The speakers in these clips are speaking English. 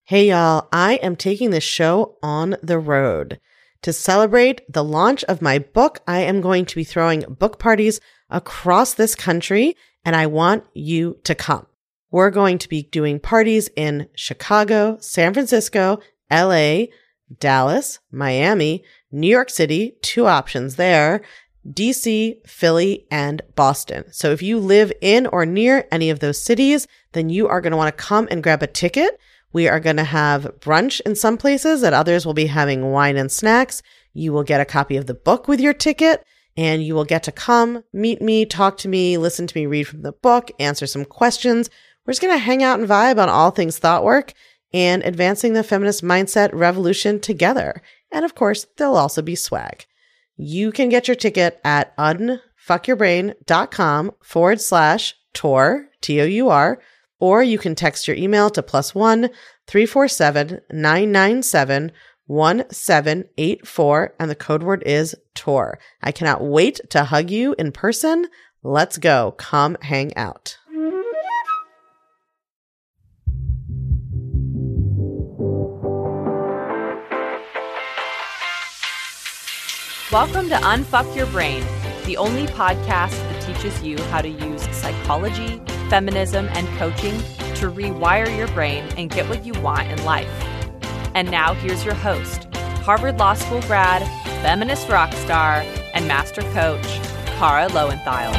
Hey y'all, I am taking this show on the road. To celebrate the launch of my book, I am going to be throwing book parties across this country, and I want you to come. We're going to be doing parties in Chicago, San Francisco, LA, Dallas, Miami, New York City, 2 options there, DC, Philly, and Boston. So if you live in or near any of those cities, then you are going to want to come and grab a ticket. We are going to have brunch in some places, at others we'll be having wine and snacks. You will get a copy of the book with your ticket, and you will get to come, meet me, talk to me, listen to me read from the book, answer some questions. We're just going to hang out and vibe on all things thought work and advancing the feminist mindset revolution together. And of course, there'll also be swag. You can get your ticket at unfuckyourbrain.com/tour, T-O-U-R, or you can text your email to +1 347 997 1784, and the code word is TOUR. I cannot wait to hug you in person. Let's go. Come hang out. Welcome to Unfuck Your Brain, the only podcast that teaches you how to use psychology, feminism, and coaching to rewire your brain and get what you want in life. And now here's your host, Harvard Law School grad, feminist rock star, and master coach, Kara Loewentheil.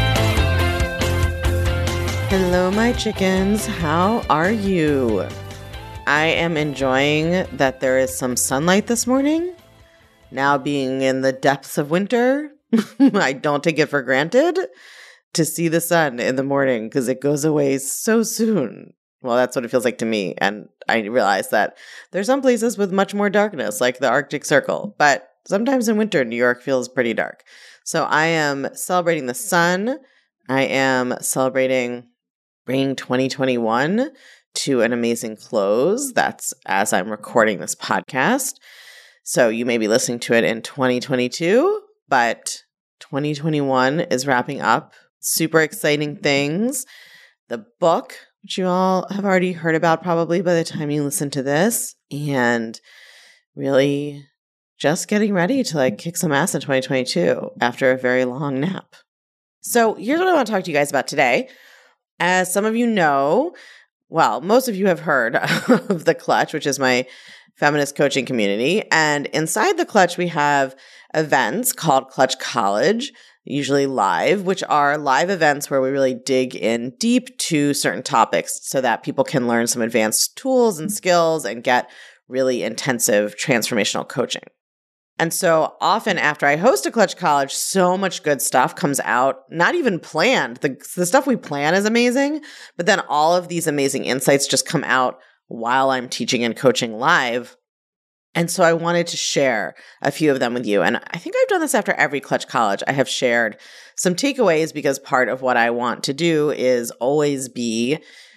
Hello, my chickens. How are you? I am enjoying that there is some sunlight this morning. Now being in the depths of winter, I don't take it for granted to see the sun in the morning because it goes away so soon. Well, that's what it feels like to me. And I realize that there's some places with much more darkness, like the Arctic Circle. But sometimes in winter, New York feels pretty dark. So I am celebrating the sun. I am celebrating bringing 2021 to an amazing close. That's as I'm recording this podcast. So you may be listening to it in 2022, but 2021 is wrapping up. Super exciting things. The book, which you all have already heard about probably by the time you listen to this, and really just getting ready to kick some ass in 2022 after a very long nap. So here's what I want to talk to you guys about today. As some of you know, well, most of you have heard of The Clutch, which is my feminist coaching community. And inside The Clutch, we have events called Clutch College, usually live, which are live events where we really dig in deep to certain topics so that people can learn some advanced tools and skills and get really intensive transformational coaching. And so often after I host a Clutch College, so much good stuff comes out, not even planned. The stuff we plan is amazing, but then all of these amazing insights just come out while I'm teaching and coaching live. And so I wanted to share a few of them with you. And I think I've done this after every Clutch College. I have shared some takeaways because part of what I want to do is always be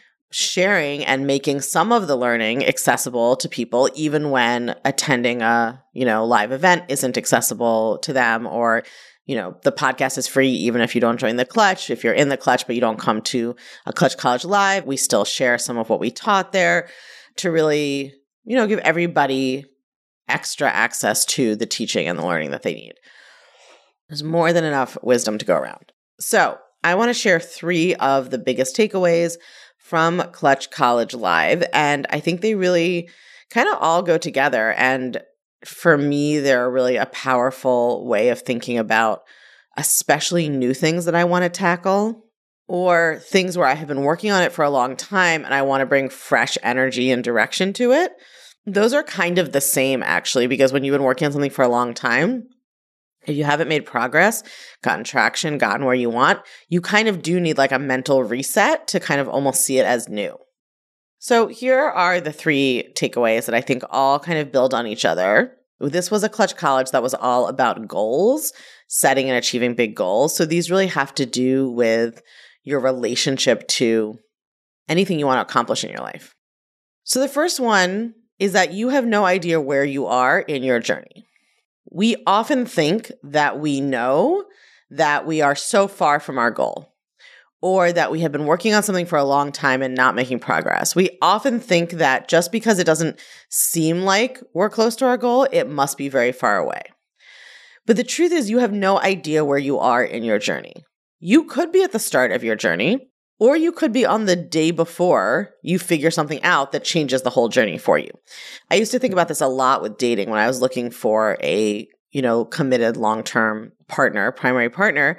sharing and making some of the learning accessible to people, even when attending a, live event isn't accessible to them, or, the podcast is free even if you don't join the Clutch. If you're in the Clutch but you don't come to a Clutch College live, we still share some of what we taught there to really, give everybody extra access to the teaching and the learning that they need. There's more than enough wisdom to go around. So I want to share 3 of the biggest takeaways from Clutch College Live. And I think they really kind of all go together. And for me, they're really a powerful way of thinking about especially new things that I want to tackle, or things where I have been working on it for a long time and I want to bring fresh energy and direction to it. Those are kind of the same, actually, because when you've been working on something for a long time, if you haven't made progress, gotten traction, gotten where you want, you kind of do need a mental reset to kind of almost see it as new. So here are the 3 takeaways that I think all kind of build on each other. This was a Clutch College that was all about goals, setting and achieving big goals. So these really have to do with your relationship to anything you want to accomplish in your life. So the first one is that you have no idea where you are in your journey. We often think that we know that we are so far from our goal, or that we have been working on something for a long time and not making progress. We often think that just because it doesn't seem like we're close to our goal, it must be very far away. But the truth is, you have no idea where you are in your journey. You could be at the start of your journey, or you could be on the day before you figure something out that changes the whole journey for you. I used to think about this a lot with dating when I was looking for a, committed long-term partner, primary partner.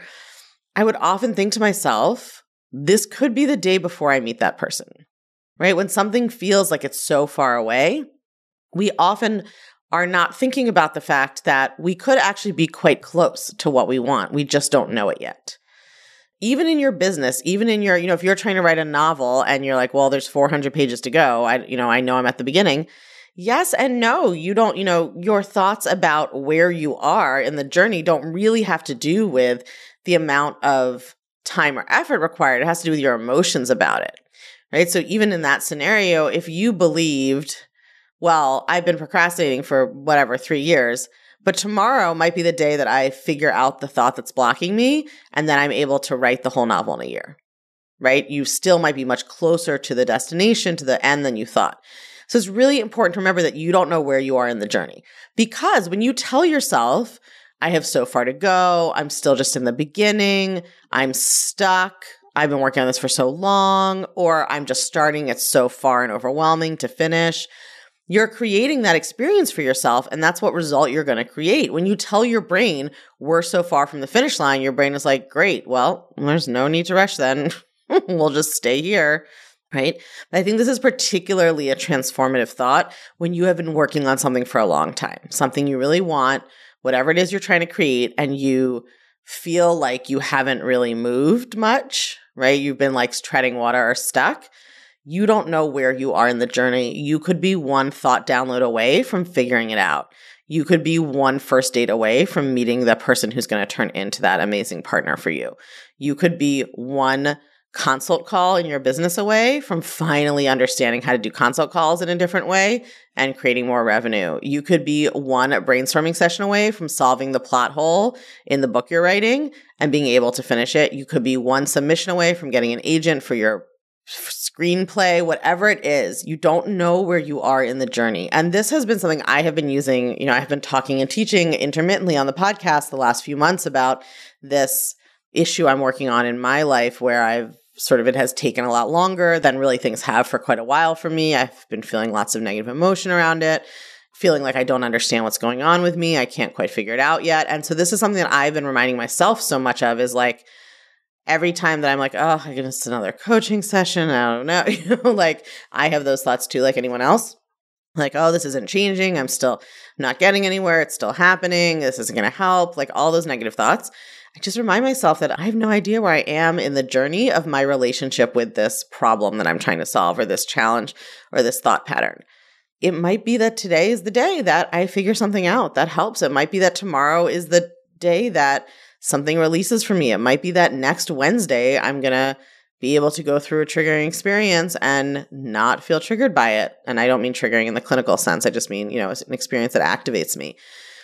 I would often think to myself, this could be the day before I meet that person, right? When something feels like it's so far away, we often are not thinking about the fact that we could actually be quite close to what we want. We just don't know it yet. Even in your business, even in your, if you're trying to write a novel and you're like, well, there's 400 pages to go. I know I'm at the beginning. Yes and no, you don't, your thoughts about where you are in the journey don't really have to do with the amount of time or effort required. It has to do with your emotions about it, right? So even in that scenario, if you believed, well, I've been procrastinating for 3 years, but tomorrow might be the day that I figure out the thought that's blocking me, and then I'm able to write the whole novel in a year, right? You still might be much closer to the destination, to the end than you thought. So it's really important to remember that you don't know where you are in the journey. Because when you tell yourself, I have so far to go, I'm still just in the beginning, I'm stuck, I've been working on this for so long, or I'm just starting, it's so far and overwhelming to finish, you're creating that experience for yourself, and that's what result you're going to create. When you tell your brain, we're so far from the finish line, your brain is like, great, well, there's no need to rush then. We'll just stay here, right? But I think this is particularly a transformative thought when you have been working on something for a long time, something you really want, whatever it is you're trying to create, and you feel like you haven't really moved much, right? You've been like treading water or stuck. You don't know where you are in the journey. You could be one thought download away from figuring it out. You could be one first date away from meeting the person who's going to turn into that amazing partner for you. You could be one consult call in your business away from finally understanding how to do consult calls in a different way and creating more revenue. You could be one brainstorming session away from solving the plot hole in the book you're writing and being able to finish it. You could be one submission away from getting an agent for your screenplay, whatever it is. You don't know where you are in the journey. And this has been something I have been using. I have been talking and teaching intermittently on the podcast the last few months about this issue I'm working on in my life where it has taken a lot longer than really things have for quite a while for me. I've been feeling lots of negative emotion around it, feeling like I don't understand what's going on with me. I can't quite figure it out yet. And so this is something that I've been reminding myself so much of is like, every time that I'm like, oh, I guess it's another coaching session, I don't know, like I have those thoughts too, like anyone else. Like, oh, this isn't changing. I'm still not getting anywhere. It's still happening. This isn't going to help. Like all those negative thoughts. I just remind myself that I have no idea where I am in the journey of my relationship with this problem that I'm trying to solve or this challenge or this thought pattern. It might be that today is the day that I figure something out that helps. It might be that tomorrow is the day that something releases for me. It might be that next Wednesday, I'm going to be able to go through a triggering experience and not feel triggered by it. And I don't mean triggering in the clinical sense. I just mean, it's an experience that activates me.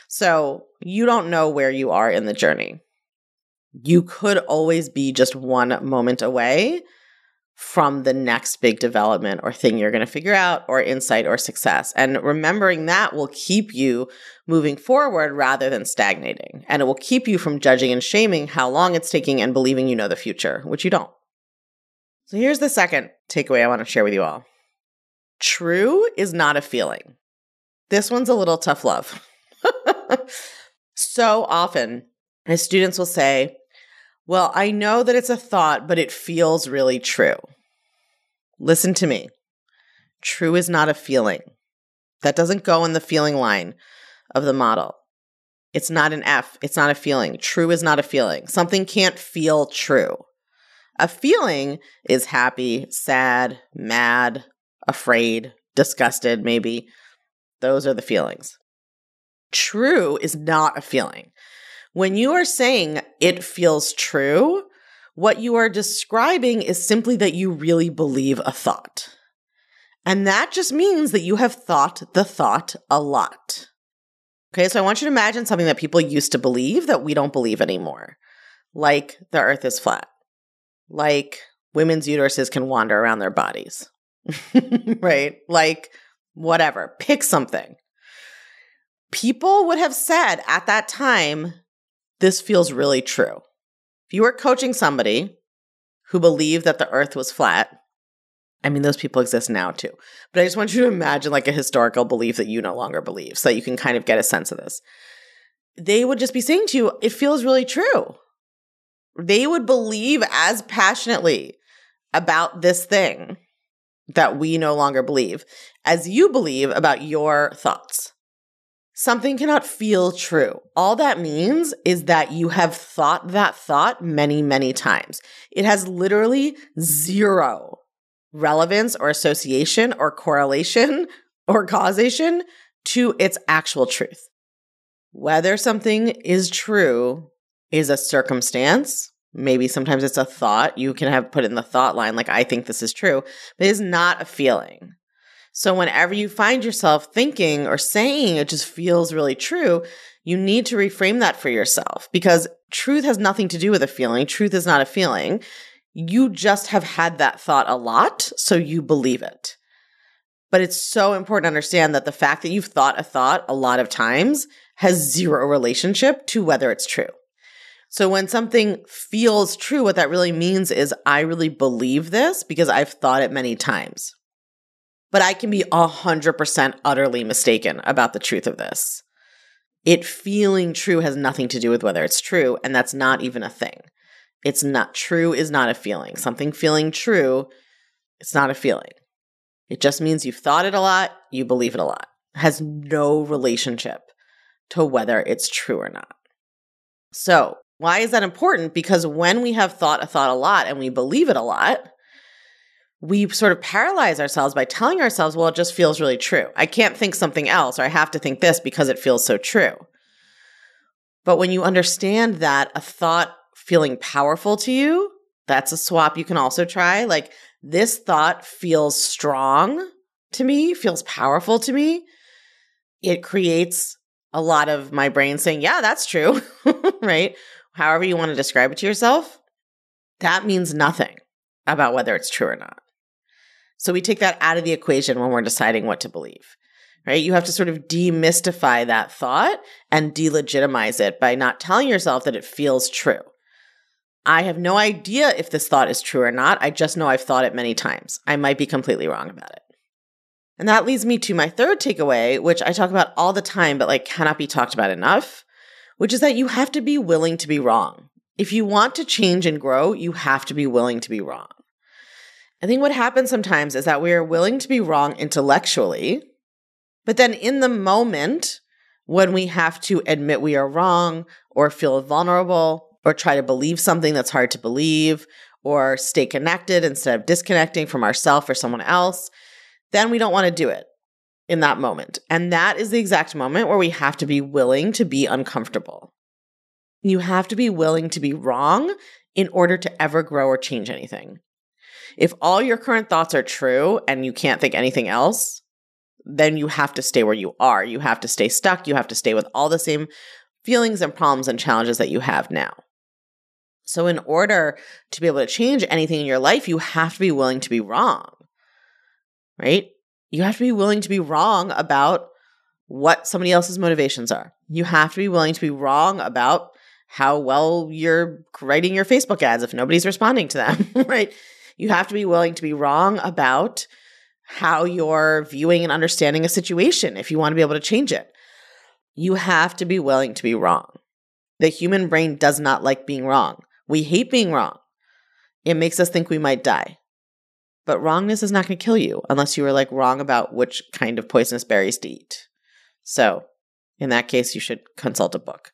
So you don't know where you are in the journey. You could always be just one moment away from the next big development or thing you're going to figure out or insight or success. And remembering that will keep you moving forward rather than stagnating. And it will keep you from judging and shaming how long it's taking and believing you know the future, which you don't. So here's the second takeaway I want to share with you all. True is not a feeling. This one's a little tough love. So often, my students will say, well, I know that it's a thought, but it feels really true. Listen to me. True is not a feeling. That doesn't go in the feeling line of the model. It's not an F. It's not a feeling. True is not a feeling. Something can't feel true. A feeling is happy, sad, mad, afraid, disgusted, maybe. Those are the feelings. True is not a feeling. When you are saying it feels true, what you are describing is simply that you really believe a thought. And that just means that you have thought the thought a lot. Okay, so I want you to imagine something that people used to believe that we don't believe anymore, like the earth is flat. like women's uteruses can wander around their bodies, right? Like whatever, pick something. People would have said at that time, this feels really true. If you were coaching somebody who believed that the earth was flat, I mean, those people exist now too. But I just want you to imagine like a historical belief that you no longer believe so that you can kind of get a sense of this. They would just be saying to you, it feels really true. They would believe as passionately about this thing that we no longer believe as you believe about your thoughts. Something cannot feel true. All that means is that you have thought that thought many, many times. It has literally zero relevance or association or correlation or causation to its actual truth. Whether something is true is a circumstance. Maybe sometimes it's a thought. You can have put in the thought line, like, I think this is true, but it is not a feeling. So whenever you find yourself thinking or saying it just feels really true, you need to reframe that for yourself because truth has nothing to do with a feeling. Truth is not a feeling. You just have had that thought a lot, so you believe it. But it's so important to understand that the fact that you've thought a thought a lot of times has zero relationship to whether it's true. So when something feels true, what that really means is I really believe this because I've thought it many times. But I can be 100% utterly mistaken about the truth of this. It feeling true has nothing to do with whether it's true, and that's not even a thing. It's not true is not a feeling. Something feeling true, it's not a feeling. It just means you've thought it a lot, you believe it a lot. It has no relationship to whether it's true or not. So why is that important? Because when we have thought a thought a lot and we believe it a lot, we sort of paralyze ourselves by telling ourselves, well, it just feels really true. I can't think something else, or I have to think this because it feels so true. But when you understand that a thought feeling powerful to you, that's a swap you can also try. Like, this thought feels strong to me, feels powerful to me. It creates a lot of my brain saying, yeah, that's true, right? However you want to describe it to yourself, that means nothing about whether it's true or not. So we take that out of the equation when we're deciding what to believe, right? You have to sort of demystify that thought and delegitimize it by not telling yourself that it feels true. I have no idea if this thought is true or not. I just know I've thought it many times. I might be completely wrong about it. And that leads me to my third takeaway, which I talk about all the time, but like cannot be talked about enough, which is that you have to be willing to be wrong. If you want to change and grow, you have to be willing to be wrong. I think what happens sometimes is that we are willing to be wrong intellectually, but then in the moment, when we have to admit we are wrong or feel vulnerable or try to believe something that's hard to believe or stay connected instead of disconnecting from ourselves or someone else, then we don't want to do it in that moment. And that is the exact moment where we have to be willing to be uncomfortable. You have to be willing to be wrong in order to ever grow or change anything. If all your current thoughts are true and you can't think anything else, then you have to stay where you are. You have to stay stuck. You have to stay with all the same feelings and problems and challenges that you have now. So in order to be able to change anything in your life, you have to be willing to be wrong, right? You have to be willing to be wrong about what somebody else's motivations are. You have to be willing to be wrong about how well you're writing your Facebook ads if nobody's responding to them, right? You have to be willing to be wrong about how you're viewing and understanding a situation if you want to be able to change it. You have to be willing to be wrong. The human brain does not like being wrong. We hate being wrong. It makes us think we might die. But wrongness is not going to kill you unless you were like wrong about which kind of poisonous berries to eat. So in that case, you should consult a book.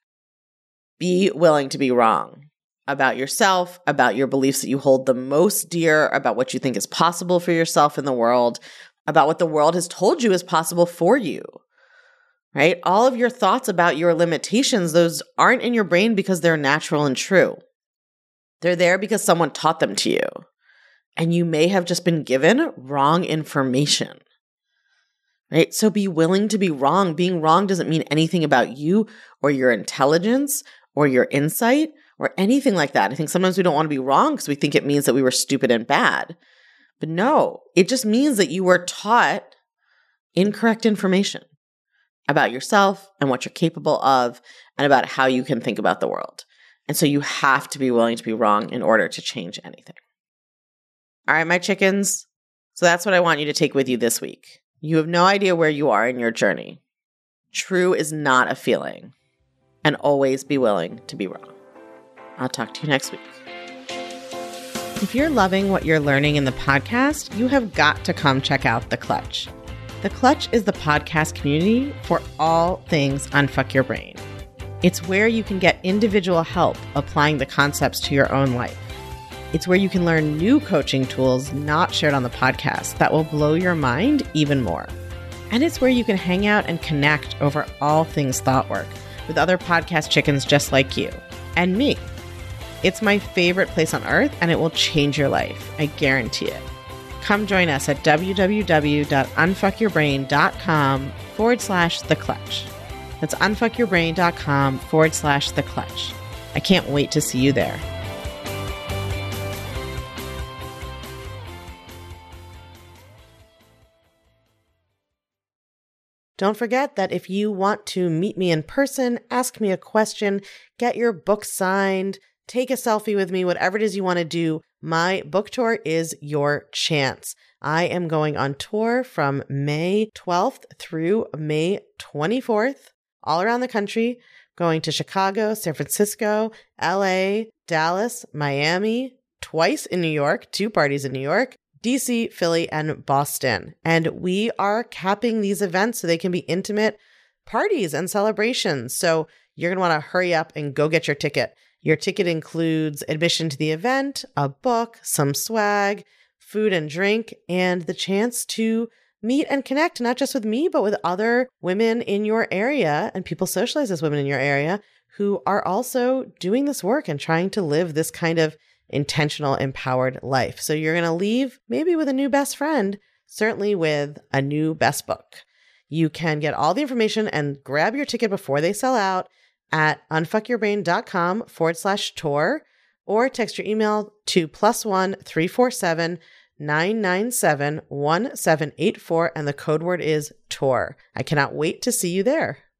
Be willing to be wrong about yourself, about your beliefs that you hold the most dear, about what you think is possible for yourself in the world, about what the world has told you is possible for you, right? All of your thoughts about your limitations, those aren't in your brain because they're natural and true. They're there because someone taught them to you. And you may have just been given wrong information, right? So be willing to be wrong. Being wrong doesn't mean anything about you or your intelligence or your insight or anything like that. I think sometimes we don't want to be wrong because we think it means that we were stupid and bad. But no, it just means that you were taught incorrect information about yourself and what you're capable of and about how you can think about the world. And so you have to be willing to be wrong in order to change anything. All right, my chickens. So that's what I want you to take with you this week. You have no idea where you are in your journey. True is not a feeling. And always be willing to be wrong. I'll talk to you next week. If you're loving what you're learning in the podcast, you have got to come check out The Clutch. The Clutch is the podcast community for all things Unfuck Your Brain. It's where you can get individual help applying the concepts to your own life. It's where you can learn new coaching tools not shared on the podcast that will blow your mind even more. And it's where you can hang out and connect over all things thought work with other podcast chickens just like you and me. It's my favorite place on earth, and it will change your life. I guarantee it. Come join us at www.unfuckyourbrain.com/The Clutch. That's unfuckyourbrain.com/The Clutch. I can't wait to see you there. Don't forget that if you want to meet me in person, ask me a question, get your book signed, take a selfie with me, whatever it is you want to do, my book tour is your chance. I am going on tour from May 12th through May 24th, all around the country, going to Chicago, San Francisco, LA, Dallas, Miami, twice in New York, 2 parties in New York, DC, Philly, and Boston. And we are capping these events so they can be intimate parties and celebrations. So you're going to want to hurry up and go get your ticket. Your ticket includes admission to the event, a book, some swag, food and drink, and the chance to meet and connect, not just with me, but with other women in your area and people socialized as women in your area who are also doing this work and trying to live this kind of intentional, empowered life. So you're going to leave maybe with a new best friend, certainly with a new best book. You can get all the information and grab your ticket before they sell out at unfuckyourbrain.com/tour or text your email to +1 347 997 1784 and the code word is tour. I cannot wait to see you there.